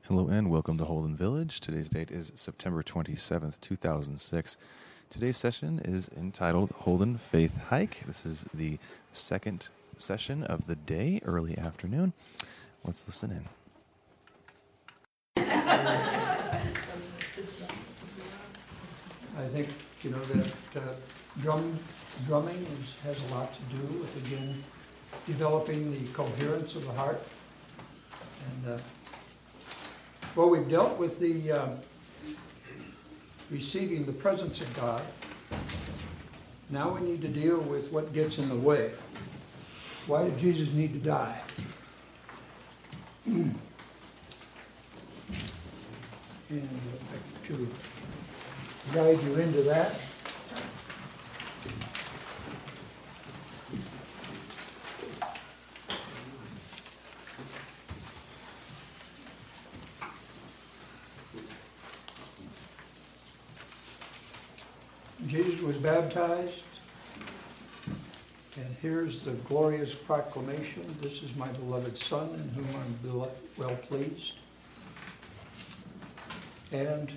Hello and welcome to Holden Village. Today's date is September 27th, 2006. Today's session is entitled Holden Faith Hike. This is the second session of the day, early afternoon. Let's listen in. I think, that drumming has a lot to do with, again, developing the coherence of the heart. And, we've dealt with the receiving the presence of God. Now we need to deal with what gets in the way. Why did Jesus need to die? And I'd like to guide you into that. Jesus was baptized, and here's the glorious proclamation: "This is my beloved Son, in whom I'm well pleased." And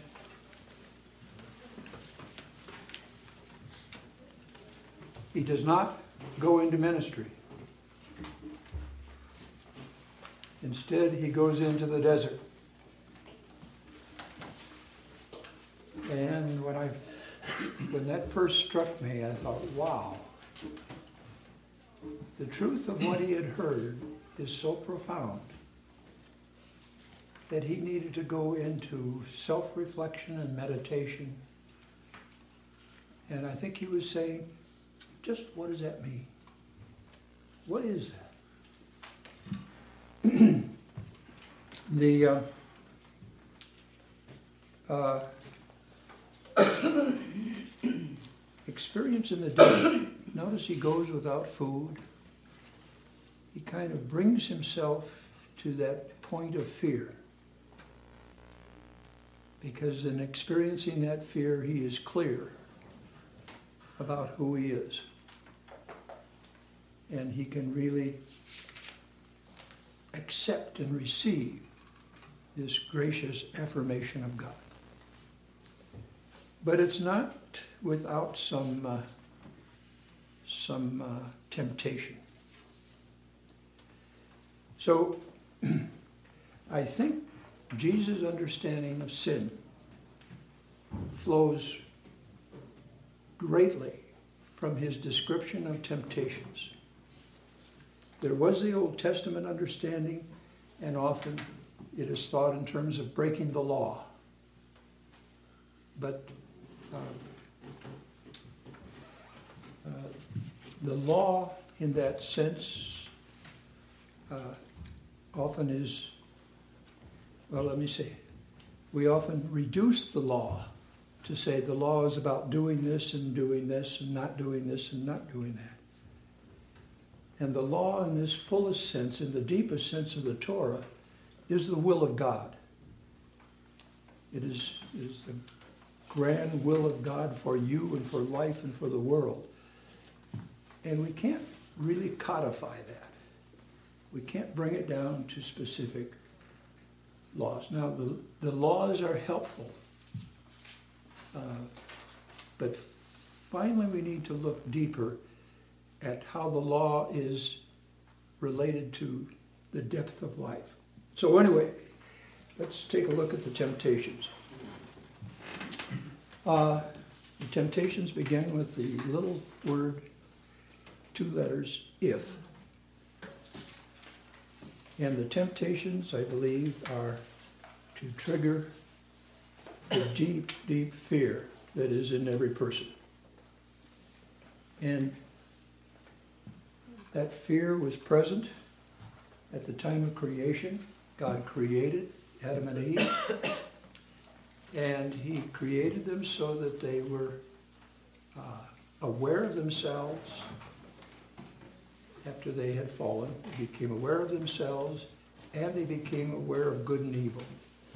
he does not go into ministry. Instead, he goes into the desert. And when that first struck me, I thought, wow, the truth of what he had heard is so profound that he needed to go into self-reflection and meditation. And I think he was saying, just what does that mean? What is that? The experience in the desert, notice he goes without food. He kind of brings himself to that point of fear. Because in experiencing that fear, he is clear about who he is. And he can really accept and receive this gracious affirmation of God. But it's not without some temptation. So I think Jesus' understanding of sin flows greatly from his description of temptations. There was the Old Testament understanding, and often it is thought in terms of breaking the law. But the law in that sense often is, we often reduce the law to say the law is about doing this and not doing this and not doing that. And the law in its fullest sense, in the deepest sense of the Torah, is the will of God. It is the grand will of God for you and for life and for the world. And we can't really codify that. We can't bring it down to specific laws. Now, the laws are helpful. But finally, we need to look deeper at how the law is related to the depth of life. So anyway, let's take a look at the temptations. The temptations begin with the little word, 2 letters, if. And the temptations, I believe, are to trigger the deep, deep fear that is in every person. And that fear was present at the time of creation. God created Adam and Eve. And he created them so that they were aware of themselves. After they had fallen, they became aware of themselves, and they became aware of good and evil.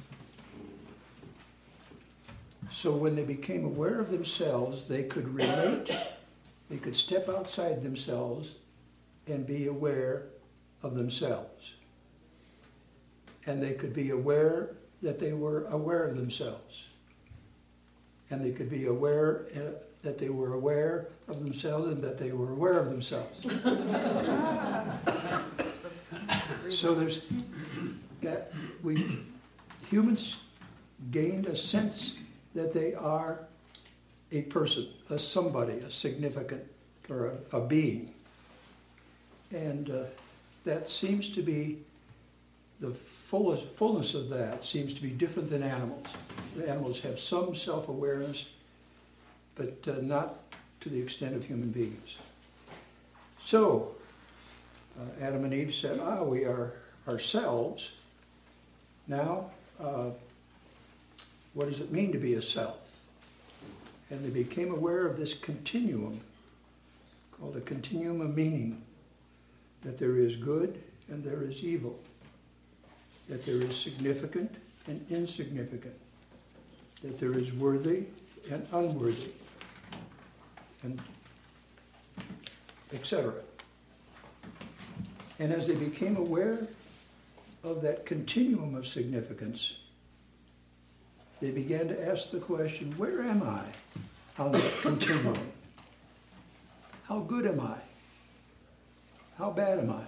So when they became aware of themselves, they could relate, they could step outside themselves and be aware of themselves. And they could be aware that they were aware of themselves. And they could be aware that they were aware of themselves and that they were aware of themselves. So there's that humans gained a sense that they are a person, a somebody, a significant, or a being. And that seems to be, the fullness of that seems to be different than animals. The animals have some self-awareness, but not to the extent of human beings. So, Adam and Eve said, we are ourselves. Now, what does it mean to be a self? And they became aware of this continuum, called a continuum of meaning, that there is good and there is evil, that there is significant and insignificant, that there is worthy and unworthy, and etc. And as they became aware of that continuum of significance, they began to ask the question, where am I on that continuum? How good am I? How bad am I?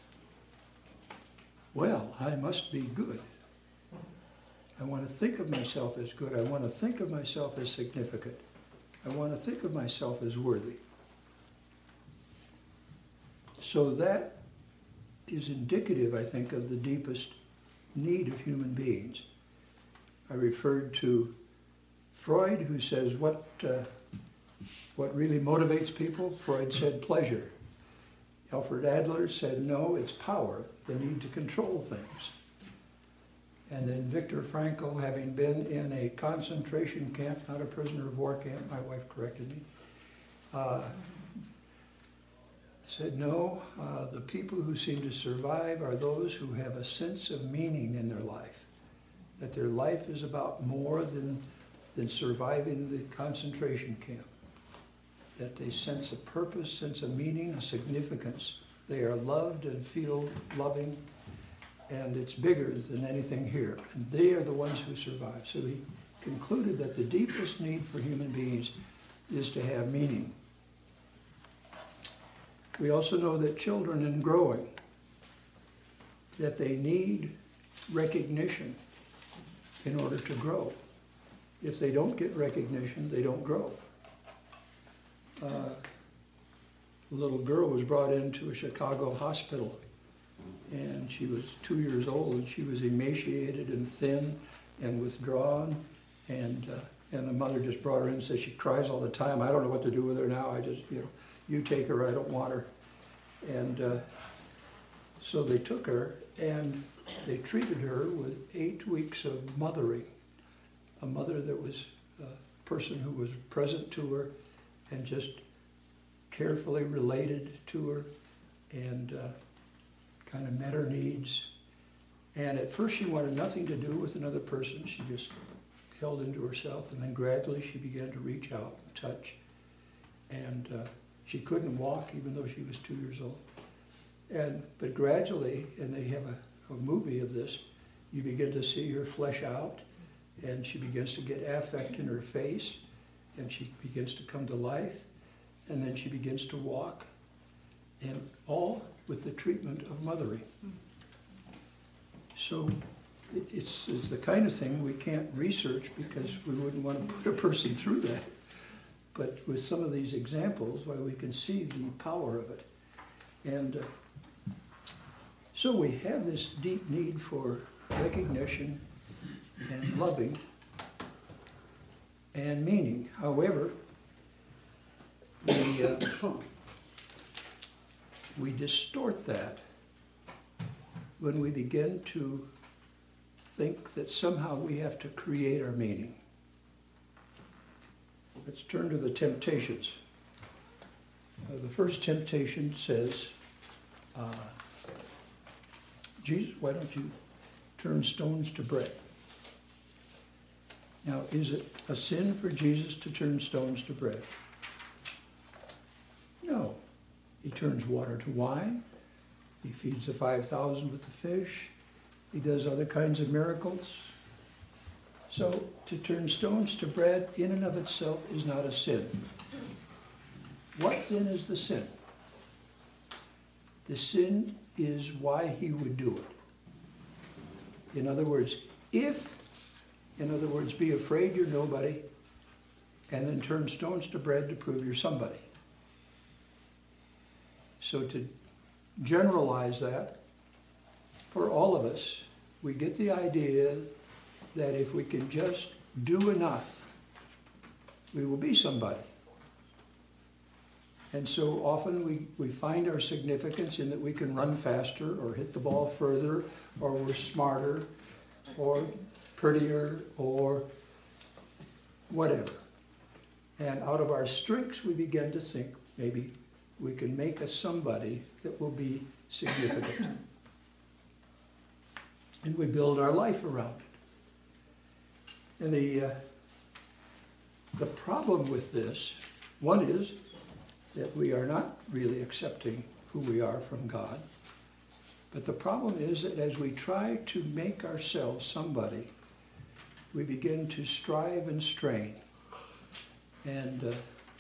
Well, I must be good. I want to think of myself as good. I want to think of myself as significant. I want to think of myself as worthy. So that is indicative, I think, of the deepest need of human beings. I referred to Freud, who says what really motivates people. Freud said pleasure. Alfred Adler said no, it's power, the need to control things. And then Viktor Frankl, having been in a concentration camp, not a prisoner of war camp, my wife corrected me, said no, the people who seem to survive are those who have a sense of meaning in their life, that their life is about more than surviving the concentration camp, that they sense a purpose, sense a meaning, a significance. They are loved and feel loving, and it's bigger than anything here. And they are the ones who survive. So he concluded that the deepest need for human beings is to have meaning. We also know that children in growing, that they need recognition in order to grow. If they don't get recognition, they don't grow. A little girl was brought into a Chicago hospital, and she was 2 years old, and she was emaciated and thin and withdrawn, and the mother just brought her in and said she cries all the time. I don't know what to do with her now. I just, you take her, I don't want her. And so they took her, and they treated her with 8 weeks of mothering. A mother that was a person who was present to her and just carefully related to her and kind of met her needs. And at first she wanted nothing to do with another person. She just held into herself, and then gradually she began to reach out and touch. And she couldn't walk even though she was 2 years old. But gradually, and they have a movie of this, you begin to see her flesh out, and she begins to get affect in her face, and she begins to come to life, and then she begins to walk, and all with the treatment of mothering. So it's the kind of thing we can't research because we wouldn't want to put a person through that. But with some of these examples, we can see the power of it. And so we have this deep need for recognition and loving and meaning. However, we distort that when we begin to think that somehow we have to create our meaning. Let's turn to the temptations. The first temptation says, Jesus, why don't you turn stones to bread? Now, is it a sin for Jesus to turn stones to bread? No. He turns water to wine. He feeds the 5,000 with the fish. He does other kinds of miracles. So to turn stones to bread in and of itself is not a sin. What then is the sin? The sin is why he would do it. In other words, be afraid you're nobody, and then turn stones to bread to prove you're somebody. So to generalize that, for all of us, we get the idea that if we can just do enough, we will be somebody. And so often we find our significance in that we can run faster or hit the ball further, or we're smarter or prettier or whatever. And out of our strengths we begin to think maybe we can make us somebody that will be significant. And we build our life around it. And the problem with this, one is that we are not really accepting who we are from God. But the problem is that as we try to make ourselves somebody, we begin to strive and strain. And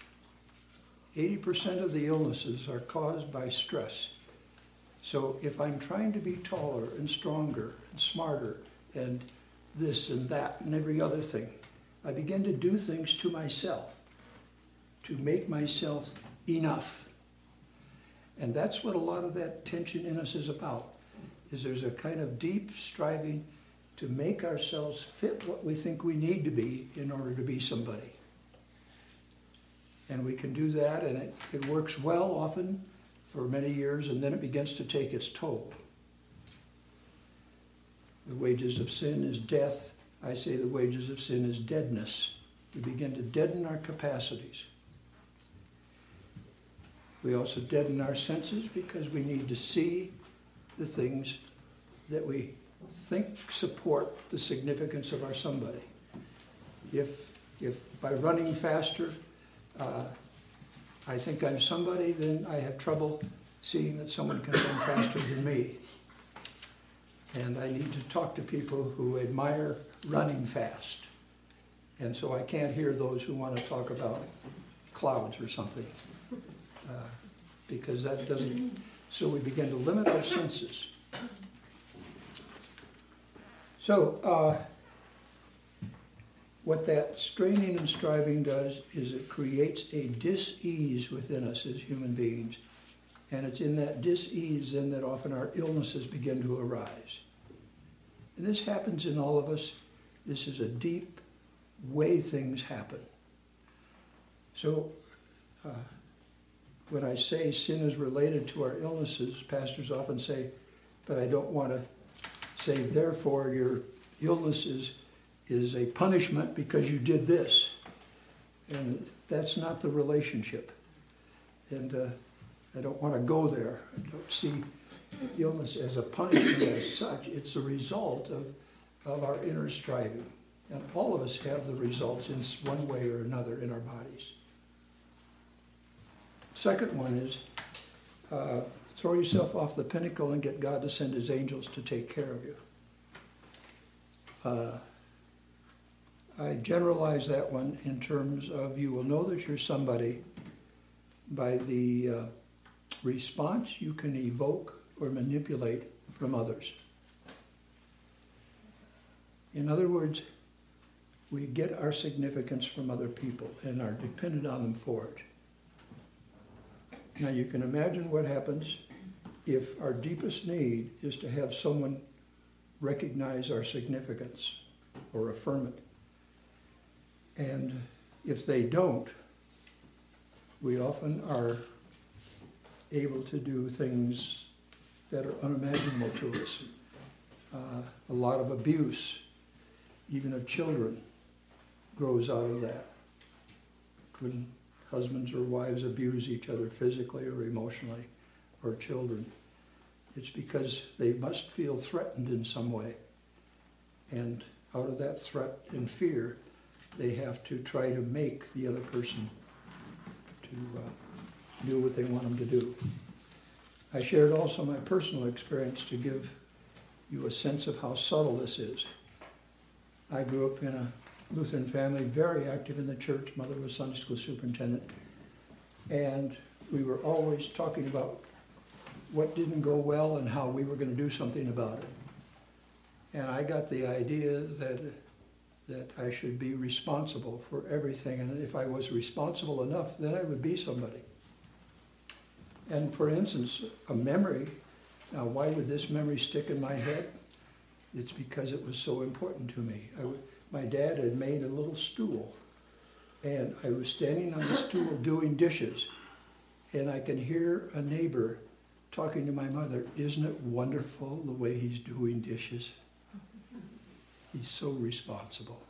80% of the illnesses are caused by stress. So if I'm trying to be taller and stronger and smarter and this and that and every other thing, I begin to do things to myself to make myself enough. And that's what a lot of that tension in us is about, is there's a kind of deep striving to make ourselves fit what we think we need to be in order to be somebody. And we can do that, and it works well often for many years, and then it begins to take its toll. The wages of sin is death. I say the wages of sin is deadness. We begin to deaden our capacities. We also deaden our senses because we need to see the things that we think support the significance of our somebody. If by running faster, I think I'm somebody, then I have trouble seeing that someone can run faster than me. And I need to talk to people who admire running fast. And so I can't hear those who want to talk about clouds or something. Because that doesn't, so we begin to limit our senses. So what that straining and striving does is it creates a dis-ease within us as human beings. And it's in that dis-ease then that often our illnesses begin to arise. And this happens in all of us. This is a deep way things happen. So when I say sin is related to our illnesses, pastors often say, but I don't want to say, therefore your illness is a punishment because you did this. And that's not the relationship. And I don't want to go there. I don't see illness as a punishment as such. It's a result of our inner striving. And all of us have the results in one way or another in our bodies. Second one is throw yourself off the pinnacle and get God to send his angels to take care of you. I generalize that one in terms of you will know that you're somebody by the response you can evoke or manipulate from others. In other words, we get our significance from other people and are dependent on them for it. Now you can imagine what happens if our deepest need is to have someone recognize our significance or affirm it. And if they don't, we often are able to do things that are unimaginable to us. A lot of abuse, even of children, grows out of that. When husbands or wives abuse each other physically or emotionally, or children, it's because they must feel threatened in some way. And out of that threat and fear, they have to try to make the other person to do what they want them to do. I shared also my personal experience to give you a sense of how subtle this is. I grew up in a Lutheran family, very active in the church. Mother was Sunday school superintendent. And we were always talking about what didn't go well and how we were going to do something about it. And I got the idea that I should be responsible for everything. And if I was responsible enough, then I would be somebody. And for instance, a memory, now why would this memory stick in my head? It's because it was so important to me. My dad had made a little stool, and I was standing on the stool doing dishes, and I can hear a neighbor talking to my mother, "Isn't it wonderful the way he's doing dishes? He's so responsible."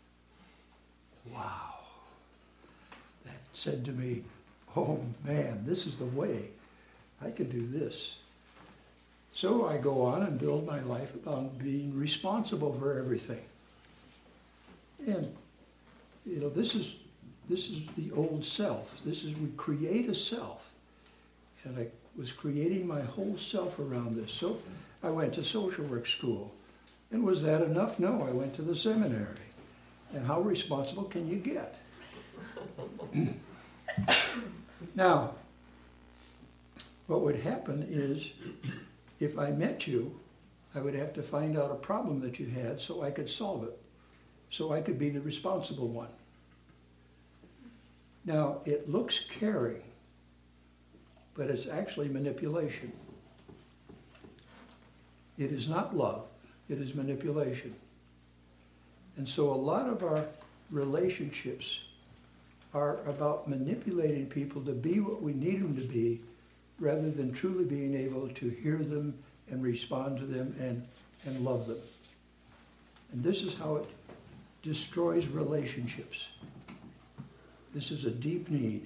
Wow. That said to me, oh man, this is the way. I can do this. So I go on and build my life about being responsible for everything. And, this is the old self. We create a self. And I was creating my whole self around this. So I went to social work school. And was that enough? No, I went to the seminary. And how responsible can you get? Now, what would happen is, if I met you, I would have to find out a problem that you had so I could solve it. So I could be the responsible one. Now, it looks caring, but it's actually manipulation. It is not love, it is manipulation. And so a lot of our relationships are about manipulating people to be what we need them to be, rather than truly being able to hear them and respond to them and love them. And this is how it destroys relationships. This is a deep need.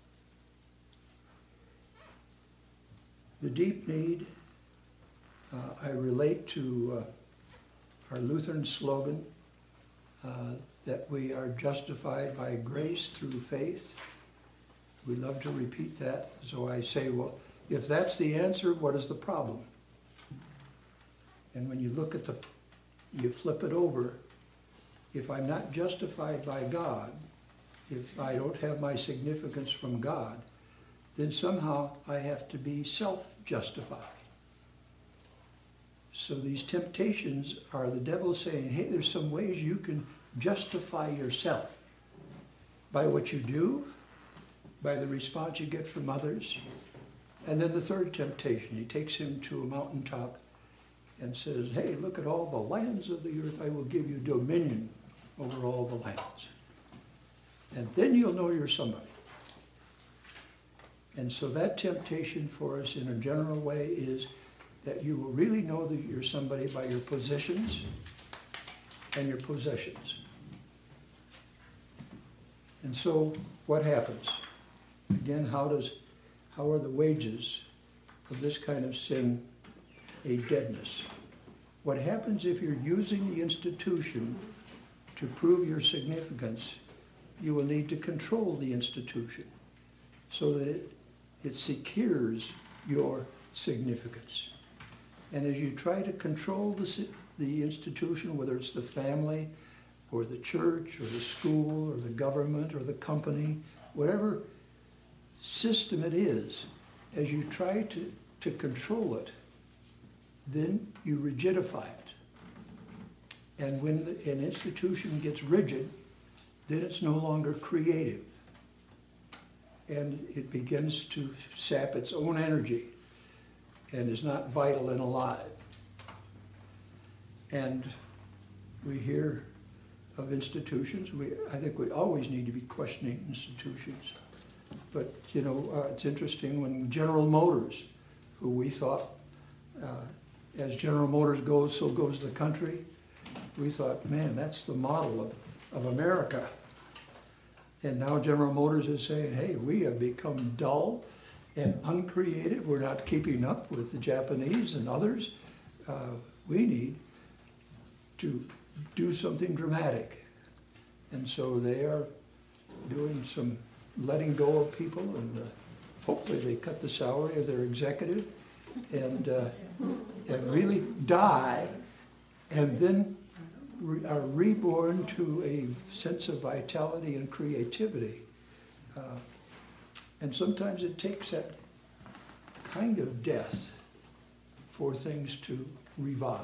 The deep need, I relate to our Lutheran slogan, that we are justified by grace through faith. We love to repeat that. So I say, well, if that's the answer, what is the problem? And when you look at you flip it over, if I'm not justified by God, if I don't have my significance from God, then somehow I have to be self-justified. So these temptations are the devil saying, hey, there's some ways you can justify yourself by what you do, by the response you get from others. And then the third temptation, he takes him to a mountaintop and says, hey, look at all the lands of the earth. I will give you dominion over all the lands. And then you'll know you're somebody. And so that temptation for us in a general way is that you will really know that you're somebody by your positions and your possessions. And so what happens? Again, how are the wages of this kind of sin a deadness? What happens if you're using the institution to prove your significance? You will need to control the institution so that it secures your significance. And as you try to control the institution, whether it's the family or the church or the school or the government or the company, whatever system it is, as you try to control it, then you rigidify it. And when an institution gets rigid, then it's no longer creative. And it begins to sap its own energy and is not vital and alive. And we hear of institutions. I think we always need to be questioning institutions. But, it's interesting when General Motors, who we thought, as General Motors goes, so goes the country. We thought, man, that's the model of America. And now General Motors is saying, hey, we have become dull and uncreative. We're not keeping up with the Japanese and others. We need to do something dramatic. And so they are doing some letting go of people, and hopefully they cut the salary of their executive and really die, and then are reborn to a sense of vitality and creativity. And sometimes it takes that kind of death for things to revive.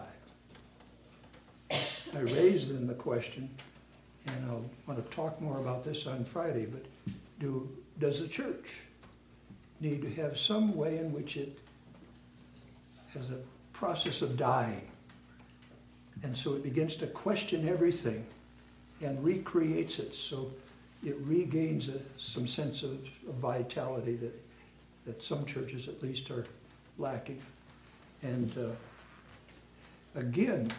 I raised then the question, and I'll want to talk more about this on Friday, but does the church need to have some way in which it has a process of dying? And so it begins to question everything and recreates it so it regains some sense of vitality that some churches at least are lacking. And again,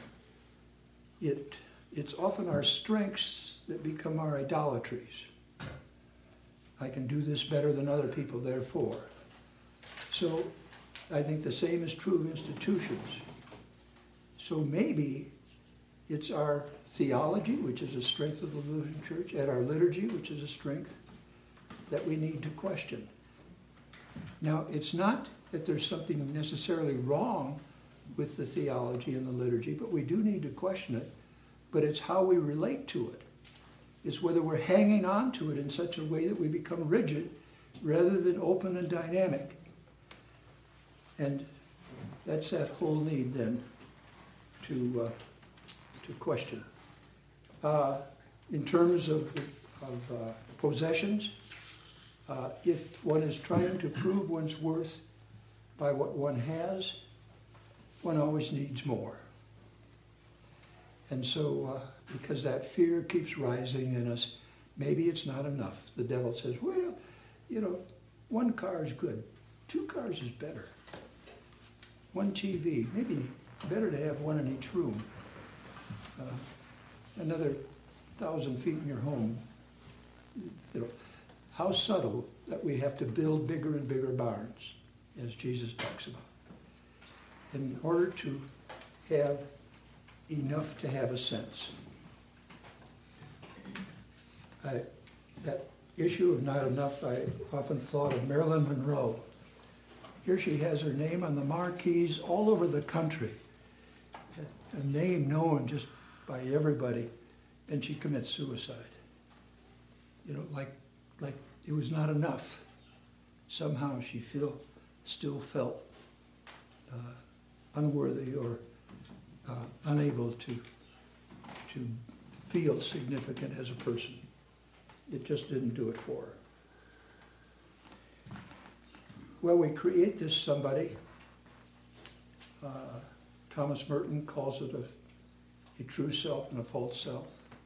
it's often our strengths that become our idolatries. I can do this better than other people, therefore. So I think the same is true of institutions. So maybe it's our theology, which is a strength of the Lutheran Church, and our liturgy, which is a strength that we need to question. Now, it's not that there's something necessarily wrong with the theology and the liturgy, but we do need to question it. But it's how we relate to it. It's whether we're hanging on to it in such a way that we become rigid rather than open and dynamic. And that's that whole need then to question. In terms of possessions, if one is trying to prove one's worth by what one has, one always needs more. And so, because that fear keeps rising in us, maybe it's not enough. The devil says, well, one car is good. 2 cars is better. 1 TV, maybe better to have one in each room. Another 1,000 feet in your home. How subtle that we have to build bigger and bigger barns, as Jesus talks about, in order to have enough to have a sense. That issue of not enough, I often thought of Marilyn Monroe. Here she has her name on the marquees all over the country, a name known just by everybody, and she commits suicide. Like it was not enough. Somehow she still felt unworthy or unable to feel significant as a person. It just didn't do it for her. Well, we create this somebody. Thomas Merton calls it a true self and a false self.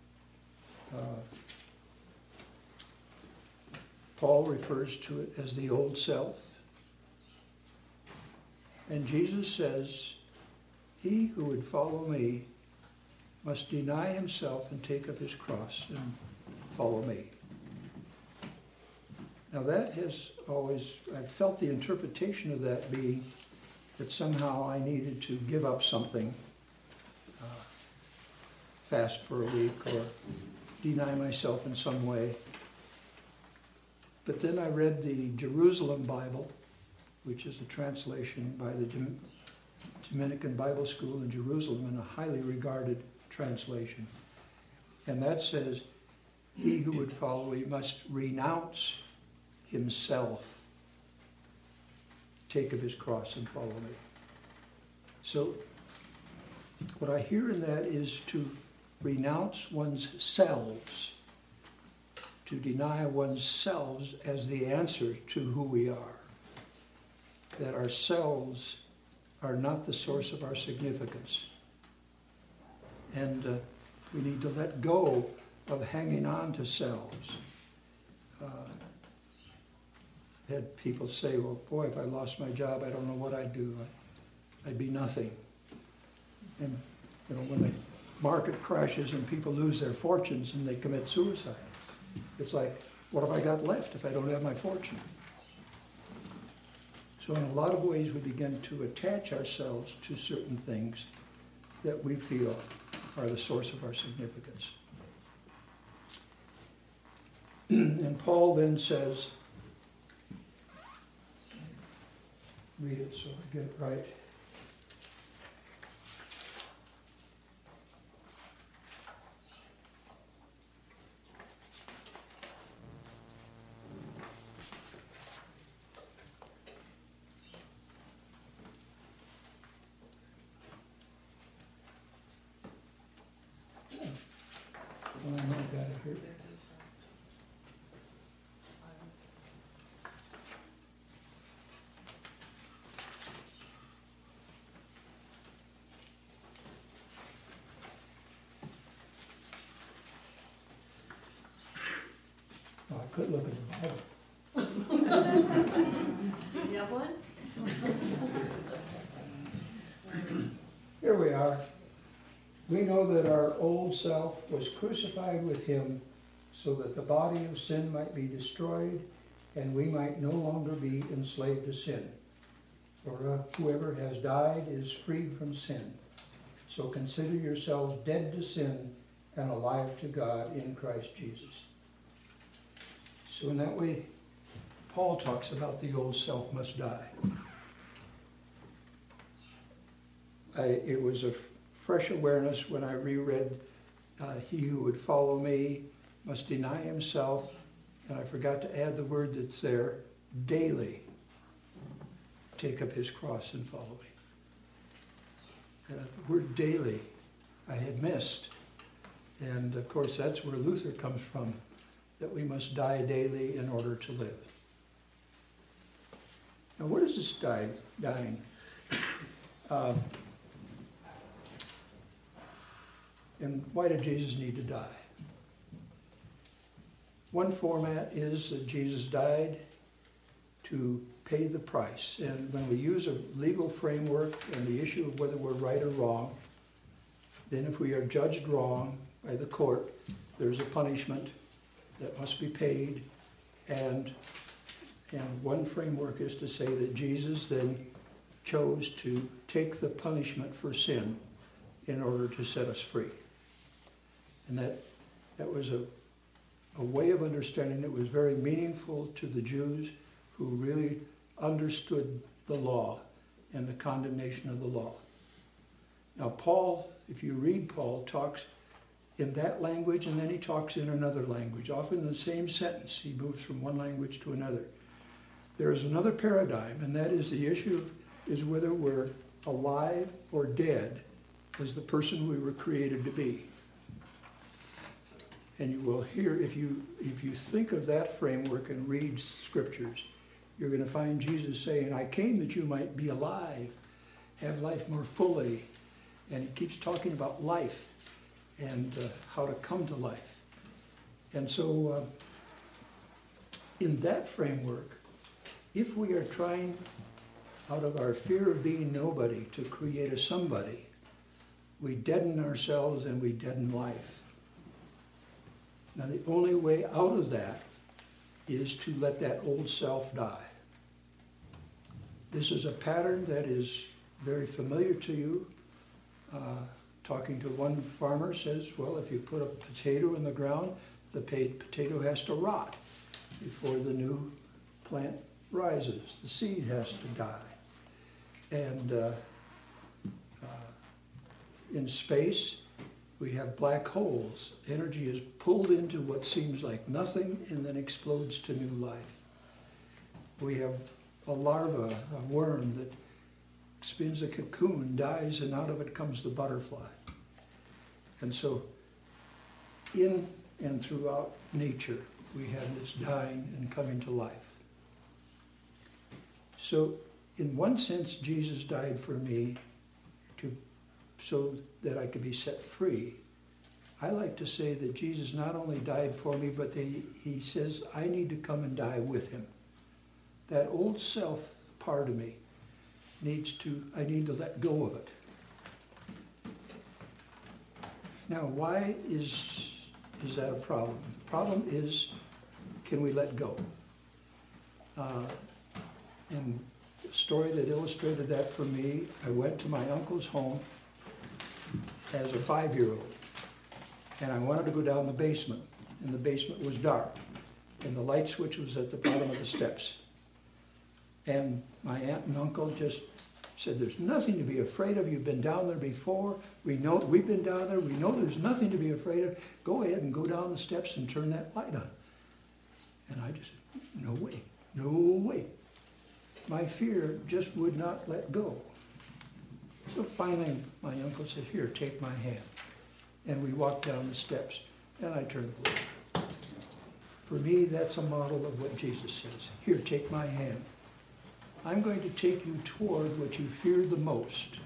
Paul refers to it as the old self. And Jesus says, he who would follow me must deny himself and take up his cross and follow me. Now that has always, I've felt the interpretation of that being that somehow I needed to give up something, fast for a week or deny myself in some way. But then I read the Jerusalem Bible, which is a translation by the Dominican Bible School in Jerusalem, and a highly regarded translation. And that says, he who would follow me must renounce himself, take up his cross and follow me. So what I hear in that is to renounce one's selves, to deny one's selves as the answer to who we are. That ourselves are not the source of our significance. And we need to let go of hanging on to selves. Had people say, well, boy, if I lost my job, I don't know what I'd do. I'd be nothing. And when the market crashes and people lose their fortunes and they commit suicide, it's like, what have I got left if I don't have my fortune? So in a lot of ways, we begin to attach ourselves to certain things that we feel are the source of our significance. And Paul then says, read it so I get it right. Well, I know I've got it here. Well, I could look at the Bible. You have one? Here we are. We know that our old self was crucified with him so that the body of sin might be destroyed and we might no longer be enslaved to sin. For whoever has died is freed from sin. So consider yourselves dead to sin and alive to God in Christ Jesus. So in that way, Paul talks about the old self must die. It was a fresh awareness when I reread, he who would follow me must deny himself, and I forgot to add the word that's there, daily take up his cross and follow me. The word daily I had missed, and of course that's where Luther comes from, that we must die daily in order to live. Now what is this dying? And why did Jesus need to die? One format is that Jesus died to pay the price. And when we use a legal framework and the issue of whether we're right or wrong, then if we are judged wrong by the court, there's a punishment that must be paid. And one framework is to say that Jesus then chose to take the punishment for sin in order to set us free. And that was a way of understanding that was very meaningful to the Jews who really understood the law and the condemnation of the law. Now Paul, if you read Paul, talks in that language and then he talks in another language. Often in the same sentence, he moves from one language to another. There is another paradigm, and that is the issue is whether we're alive or dead as the person we were created to be. And you will hear, if you think of that framework and read scriptures, you're going to find Jesus saying, I came that you might be alive, have life more fully. And he keeps talking about life and how to come to life. And so in that framework, if we are trying out of our fear of being nobody to create a somebody, we deaden ourselves and we deaden life. Now the only way out of that is to let that old self die. This is a pattern that is very familiar to you. Talking to one farmer says, well, if you put a potato in the ground, the potato has to rot before the new plant rises. The seed has to die. And in space, we have black holes. Energy is pulled into what seems like nothing and then explodes to new life. We have a larva, a worm that spins a cocoon, dies, and out of it comes the butterfly. And so in and throughout nature, we have this dying and coming to life. So in one sense, Jesus died for me so that I could be set free. I like to say that Jesus not only died for me, but he says I need to come and die with him. That old self part of me I need to let go of it. Now, why is that a problem? The problem is, can we let go? And the story that illustrated that for me, I went to my uncle's home as a 5-year-old, and I wanted to go down the basement, and the basement was dark, and the light switch was at the bottom of the steps. And my aunt and uncle just said, there's nothing to be afraid of. You've been down there before. We know we've been down there. We know there's nothing to be afraid of. Go ahead and go down the steps and turn that light on. And I just said, no way, no way. My fear just would not let go. So finally, my uncle said, here, take my hand. And we walked down the steps. and I turn the leaf. For me, that's a model of what Jesus says. Here, take my hand. I'm going to take you toward what you fear the most.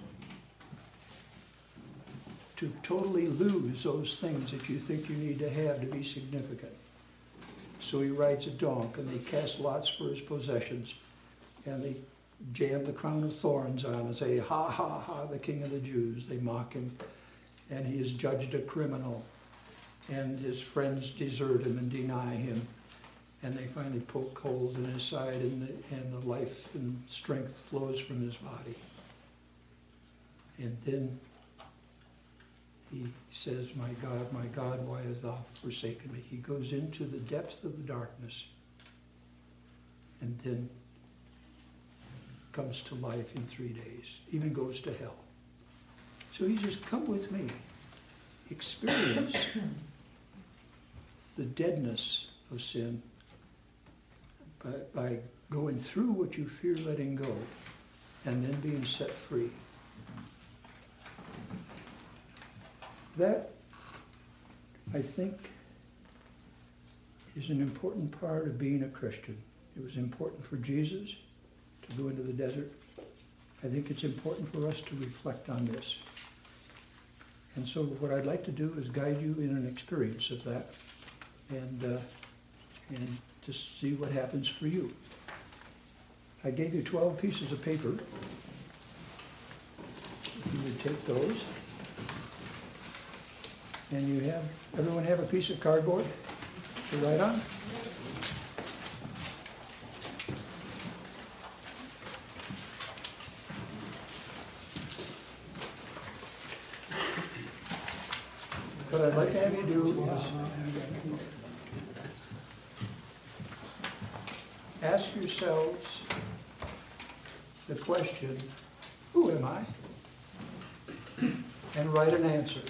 To totally lose those things that you think you need to have to be significant. So he rides a donk, and they cast lots for his possessions, and they jam the crown of thorns on and say, ha, ha, ha, the King of the Jews. They mock him, and he is judged a criminal, and his friends desert him and deny him, and they finally poke holes in his side, and the life and strength flows from his body. And then he says, my God, why hast thou forsaken me? He goes into the depths of the darkness and then comes to life in 3 days, even goes to hell. So he says, come with me. Experience the deadness of sin by going through what you fear letting go and then being set free. That, I think, is an important part of being a Christian. It was important for Jesus to go into the desert. I think it's important for us to reflect on this. And so what I'd like to do is guide you in an experience of that and just see what happens for you. I gave you 12 pieces of paper. You would take those. And everyone have a piece of cardboard to write on? What I'd like to have you do is ask yourselves the question, who am I? And write an answer.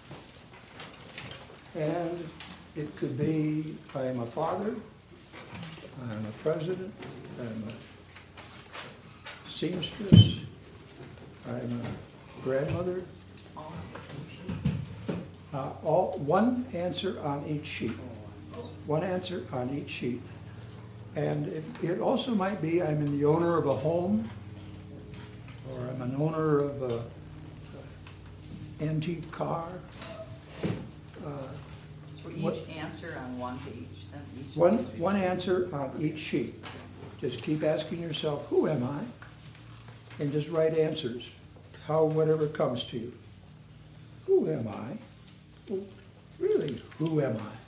And it could be, I am a father, I am a president, I am a seamstress, I am a grandmother. One answer on each sheet. One answer on each sheet. And it also might be, I'm the owner of a home, or I'm an owner of an antique car. For each answer on one page. One answer on each sheet. Just keep asking yourself, who am I? And just write answers, whatever comes to you. Who am I? Well, really, who am I?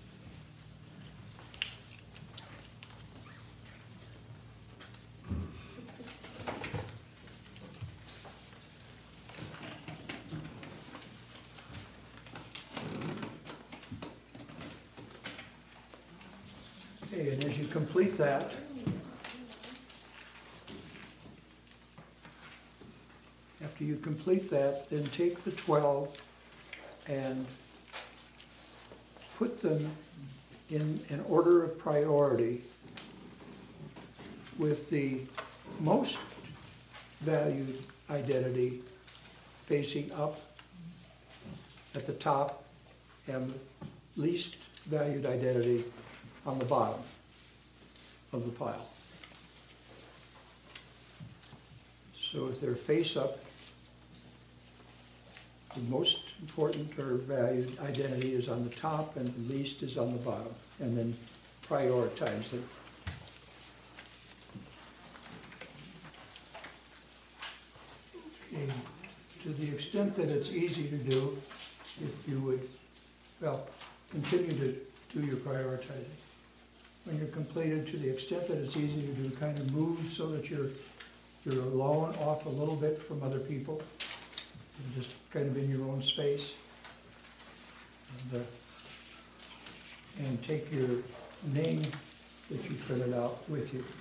Okay, and as you complete that, after you complete that, then take the 12 and put them in an order of priority with the most valued identity facing up at the top and the least valued identity on the bottom of the pile. So if they're face up, the most important or valued identity is on the top and the least is on the bottom, and then prioritize them. Okay. To the extent that it's easy to do, if you would, continue to do your prioritizing. When you're completed, to the extent that it's easy to do, kind of move so that you're alone, off a little bit from other people, and just kind of in your own space. And take your name that you printed out with you.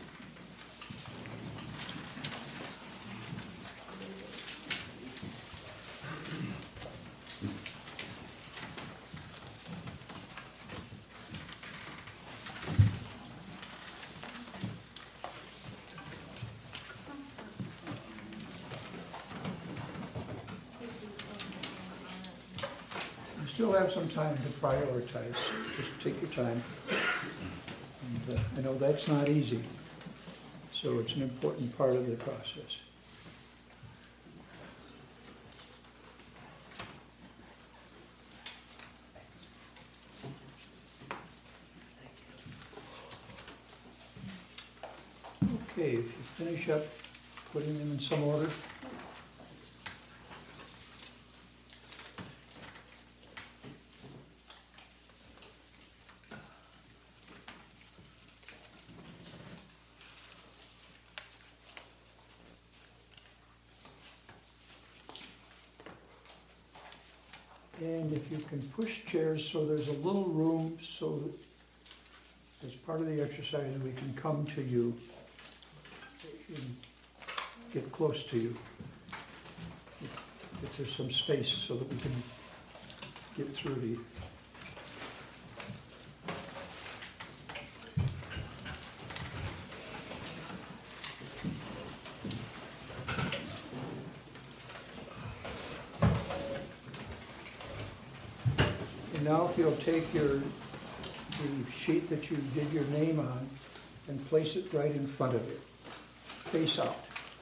You still have some time to prioritize. Just take your time. And I know that's not easy, so it's an important part of the process. Okay, if you finish up putting them in some order. And if you can push chairs so there's a little room so that as part of the exercise we can come to you and get close to you. If there's some space so that we can get through to you. And now if you'll take the sheet that you did your name on and place it right in front of it, face out.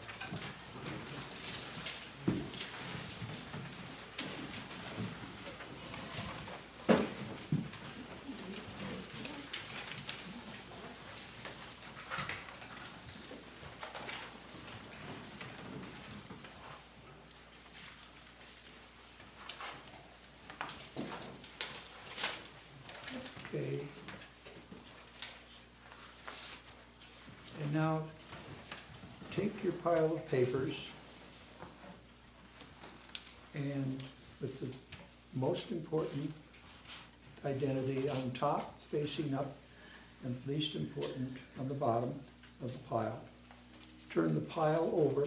Okay. And now take your pile of papers and with the most important identity on top, facing up, and least important on the bottom of the pile. Turn the pile over.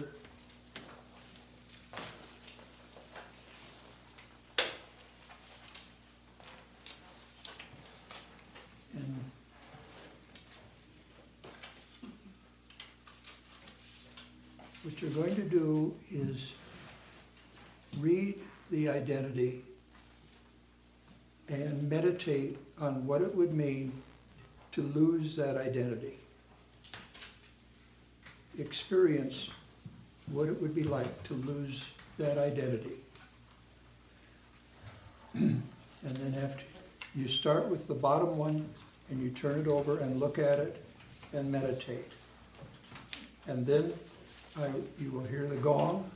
And what you're going to do is read the identity and meditate on what it would mean to lose that identity. Experience what it would be like to lose that identity. And then after you start with the bottom one and you turn it over and look at it and meditate. And then you will hear the gong.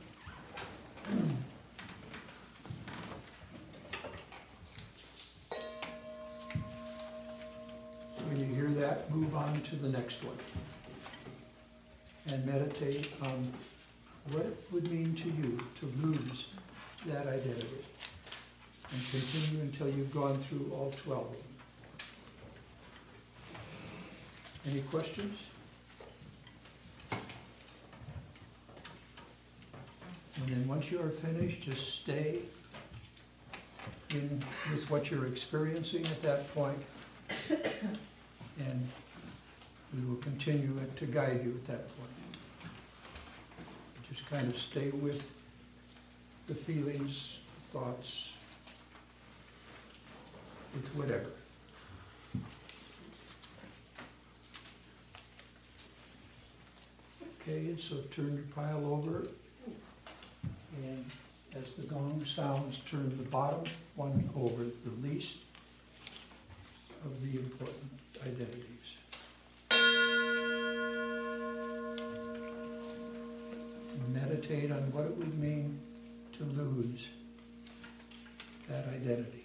When you hear that, move on to the next one. And meditate on what it would mean to you to lose that identity. And continue until you've gone through all 12 of them. Any questions? And then once you are finished, just stay in with what you're experiencing at that point, and we will continue to guide you at that point. Just kind of stay with the feelings, thoughts, with whatever. Okay, so turn your pile over, and as the gong sounds, turn the bottom one over, the least of the important identities. Meditate on what it would mean to lose that identity.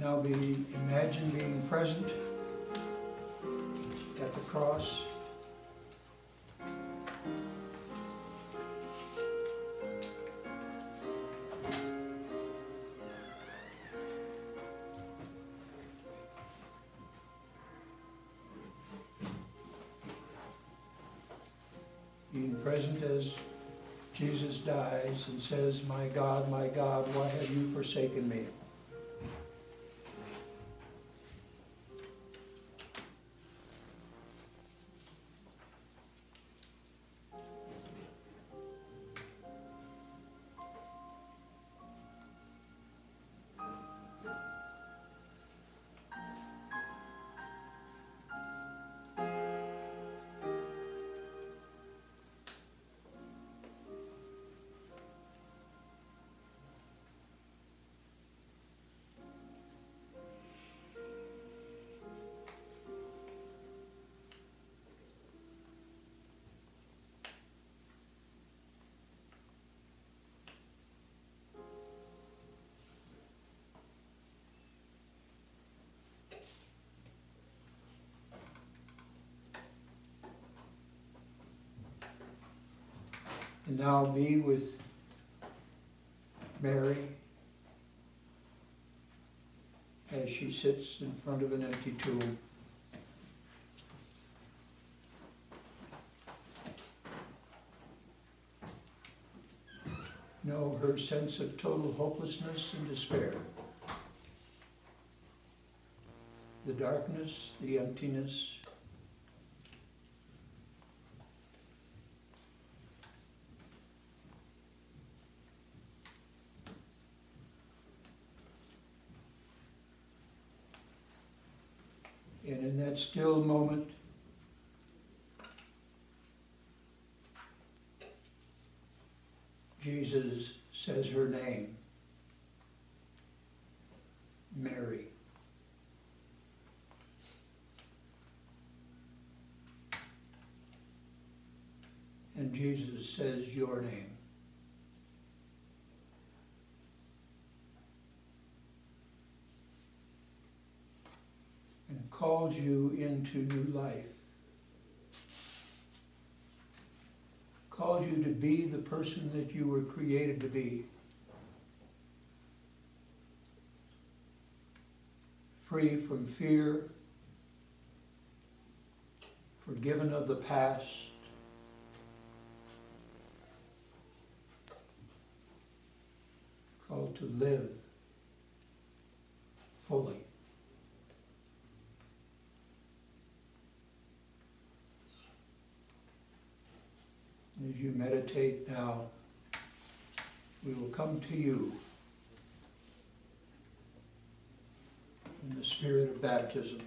Now imagine being present at the cross. Being present as Jesus dies and says, my God, why have you forsaken me?" And now be with Mary as she sits in front of an empty tomb. Know her sense of total hopelessness and despair. The darkness, the emptiness, and in that still moment, Jesus says her name, Mary. And Jesus says your name. And calls you into new life. Calls you to be the person that you were created to be. Free from fear, forgiven of the past, called to live fully. As you meditate now, we will come to you in the spirit of baptism.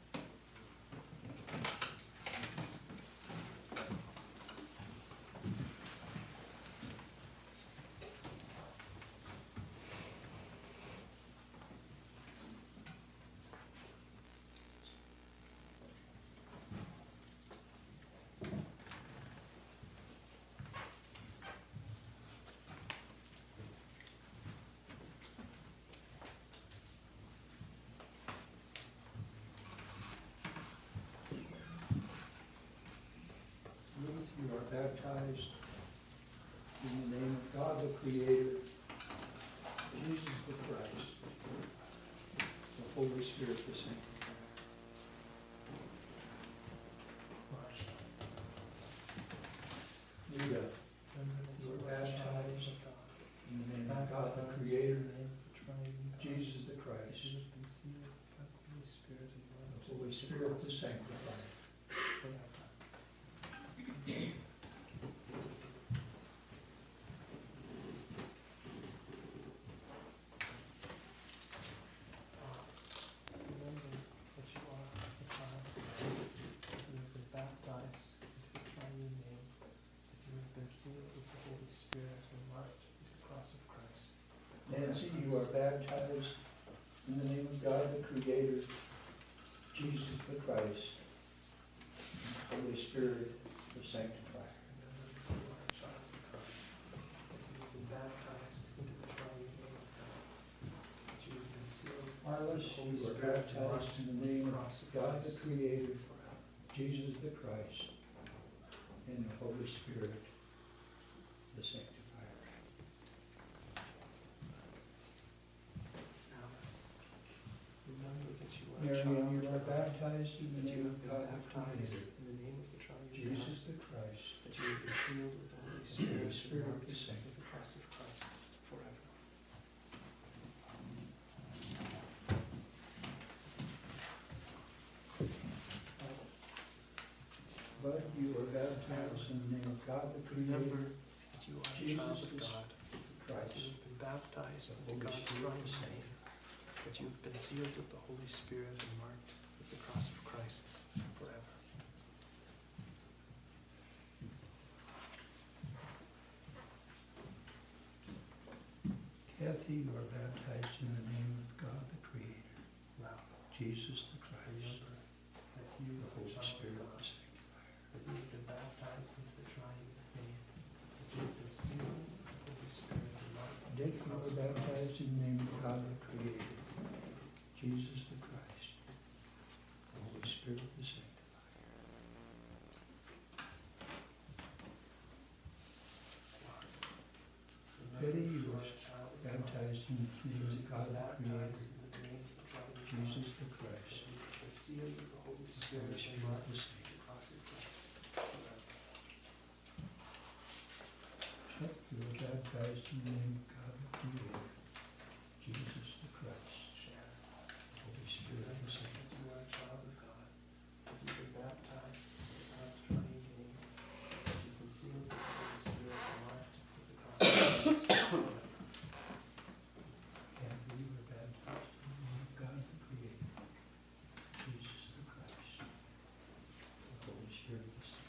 You are baptized in the name of God the Creator, Jesus the Christ, the Holy Spirit the Sanctifier. Rita, you are baptized in the name of God the Creator, Jesus the Christ, the Holy Spirit the Sanctifier. Nancy, you are baptized in the name of God the Creator, Jesus the Christ, Holy Spirit the Sanctifier. Marla, Thomas, you were baptized in the name of God the Creator, Jesus the Christ, and the Holy Spirit, the Sanctifier. Remember that you are a Marion, child you of are God, baptized in the that you name have of been God the baptized Creator, in the name of the triune God, Jesus the Christ, that you have been sealed with the Holy the Spirit, Holy Spirit and of the marked Saint. with the cross of Christ forever. But you are baptized in the name of God the Creator, Remember that you are a child of Jesus God, the that Christ, you have been baptized the into Holy God's Spirit of triune the Saint. name, that you have been sealed with the Holy Spirit and marked with the cross of Christ forever. Kathy, you are baptized in the name of God the Creator, Now, Jesus the Christ, remember that you the are a Holy child Spirit of of God, the Sanctifier. that you have been baptized into the triune name, that you have been sealed with the Holy Spirit and marked with Dick, the you cross are of baptized Christ. in the name of God the Creator, Jesus the Christ, the Holy Spirit of the Sanctifier. Betty, you are baptized in the name of God the Creator, Jesus the Christ, Sealed with the Holy the Spirit Holy and Spirit of marked the with Saint. the cross of Christ forever. Chuck, you are baptized in the name of God the Creator, Jesus the Christ, Sharon, the Holy Spirit of the Saint. that you are a child of God, that you've been baptized in God's triune name, that you've been sealed with the Holy Spirit and marked with the cross of Christ forever. Kathy, you are baptized in the name of God the Creator, Jesus the Christ, the Holy Spirit of the Saint.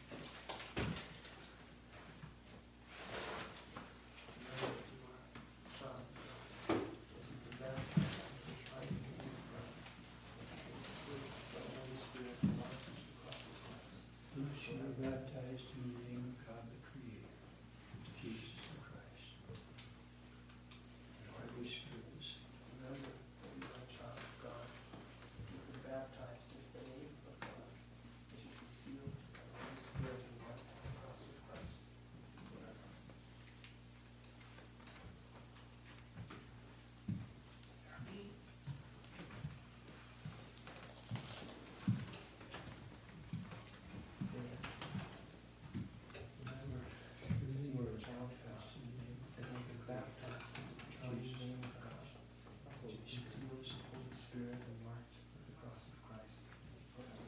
Remember that you are a child of God, that you've been baptized into the triune name of God, that you've been sealed with the Holy Spirit and marked with the cross of Christ. Bruce, you are baptized in the name of God the Creator, Jesus the Christ, the Holy Spirit of the Saint. Remember that you are a child of God, that you've been baptized into the name of God, that you've been sealed by the Holy Spirit and marked with the cross of Christ forever. Remember that you are a child of God, In the name that you've been baptized into the triune name of God, that you've been sealed with the Holy Spirit and marked with the cross of Christ forever.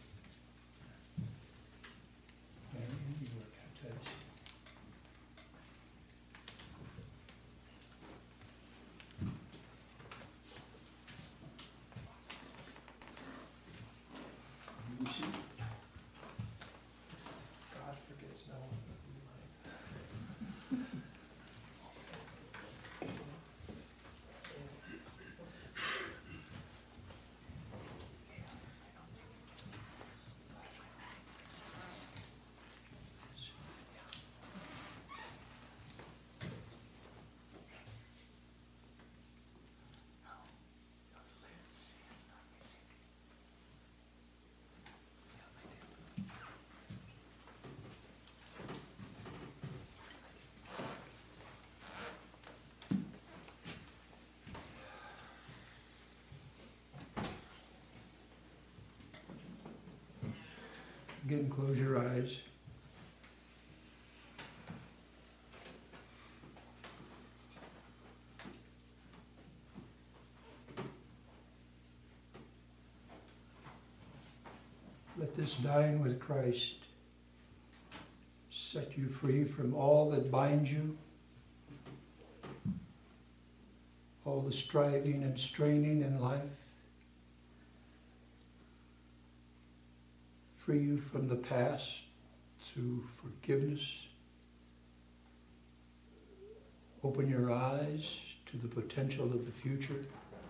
Marion, you are baptized. Lucy, God forgets no one but you, Mike. again, close your eyes. Let this dying with Christ set you free from all that binds you, all the striving and straining in life. Free you from the past through forgiveness. Open your eyes to the potential of the future.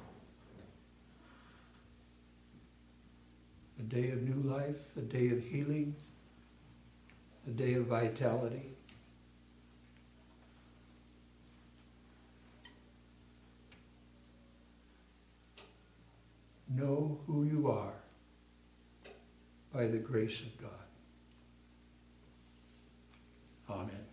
A day of new life, a day of healing, a day of vitality. know who you are by the grace of God. Amen.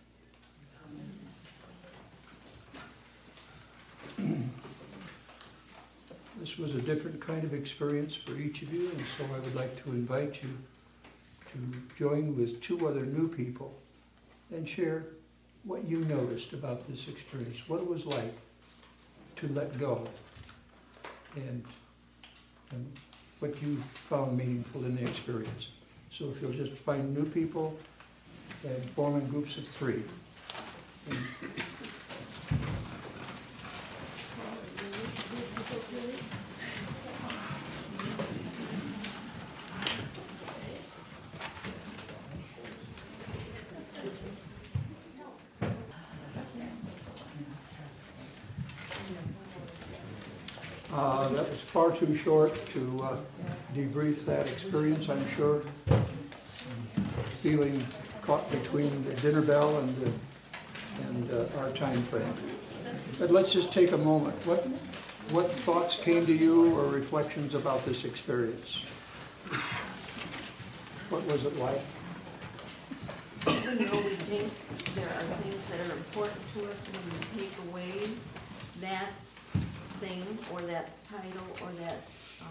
This was a different kind of experience for each of you, and so I would like to invite you to join with two other new people and share what you noticed about this experience, what it was like to let go, and what you found meaningful in the experience. So if you'll just find new people and form in groups of 3. And that was far too short to debrief that experience, I'm sure. Feeling caught between the dinner bell and our time frame. But let's just take a moment. What thoughts came to you or reflections about this experience? What was it like? Even though we think there are things that are important to us, when we take away that thing or that title or that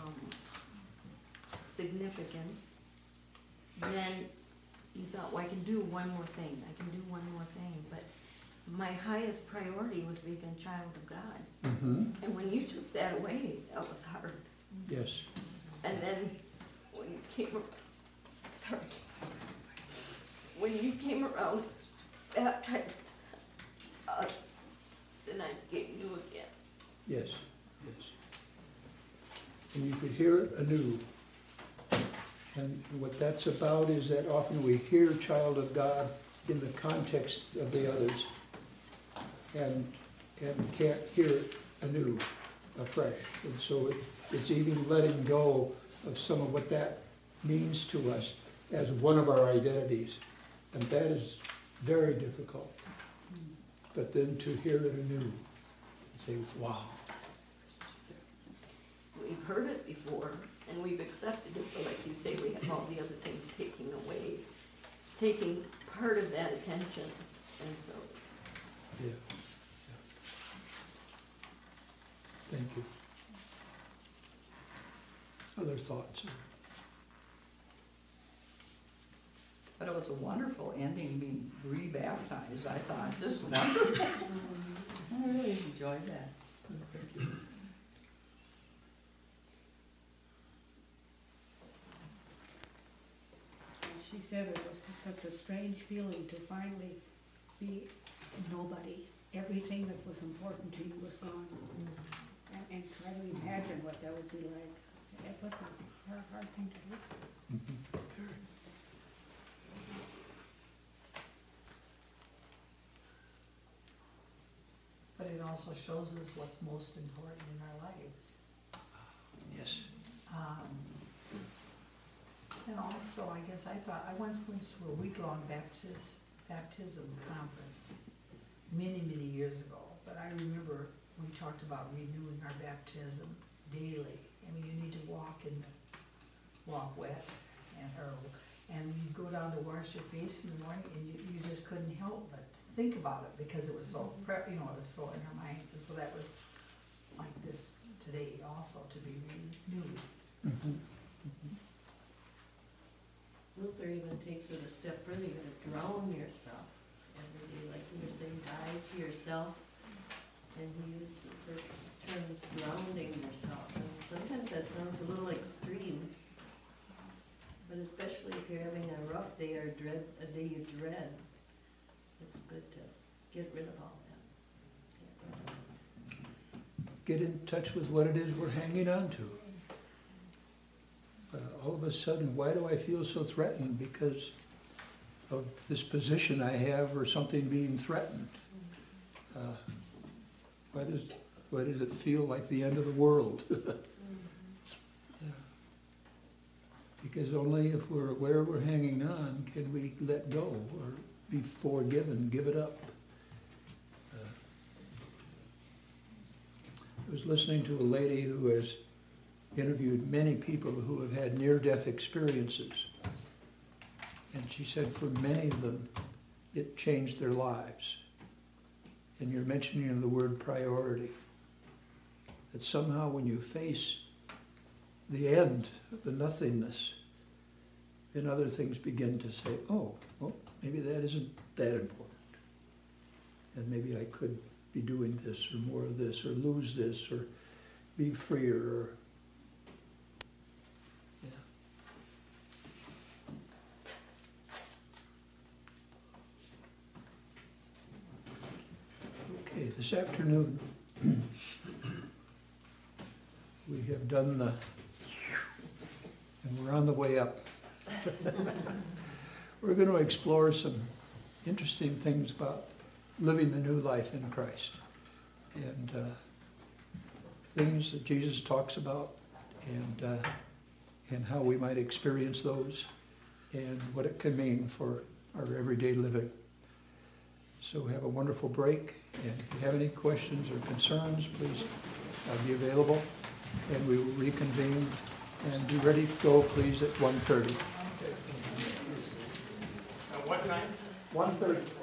significance, then you thought, well, I can do one more thing, I can do one more thing. But my highest priority was being a child of God. Mm-hmm. And when you took that away, that was hard. Yes. And then when you came when you came around, baptized us, then I became new again. Yes. Yes. And you could hear it anew. And what that's about is that often we hear child of God in the context of the others and can't hear it anew, afresh. And so it's even letting go of some of what that means to us as one of our identities. And that is very difficult. But then to hear it anew and say, wow. We've heard it before, and we've accepted it, but like you say, we have all the other things taking part of that attention, and so. Yeah. Thank you. Other thoughts? But it was a wonderful ending, being rebaptized, I thought, just wonderful. I really enjoyed that. Thank you. She said it was just such a strange feeling to finally be nobody. Everything that was important to you was gone. And try to imagine what that would be like. It was a hard thing to do. Mhm. But it also shows us what's most important in our lives. Yes. And also, I guess I once went to a week-long baptism conference many, many years ago. But I remember we talked about renewing our baptism daily. I mean, you need to walk wet and you go down to wash your face in the morning, and you just couldn't help but think about it because it was so it was so in our minds. And so that was like this today also, to be renewed. Mm-hmm. Luther even takes it a step further. You're going to drown yourself every day, like you were saying, die to yourself. And he used the terms drowning yourself. And sometimes that sounds a little extreme, but especially if you're having a rough day or a day you dread, it's good to get rid of all that. Get in touch with what it is we're hanging on to. All of a sudden, why do I feel so threatened? Because of this position I have or something being threatened. Why does it feel like the end of the world? Because only if we're aware we're hanging on can we let go or be forgiven, give it up. I was listening to a lady who has interviewed many people who have had near-death experiences. And she said for many of them, it changed their lives. And you're mentioning the word priority. That somehow when you face the end, the nothingness, then other things begin to say, oh, well, maybe that isn't that important. And maybe I could be doing this or more of this or lose this or be freer or, yeah. Okay, this afternoon, we have done the, and we're on the way up. We're going to explore some interesting things about living the new life in Christ and things that Jesus talks about and how we might experience those and what it can mean for our everyday living. So have a wonderful break, and if you have any questions or concerns, please be available, and we will reconvene and be ready to go, please, at 1:30. What time? 1:30.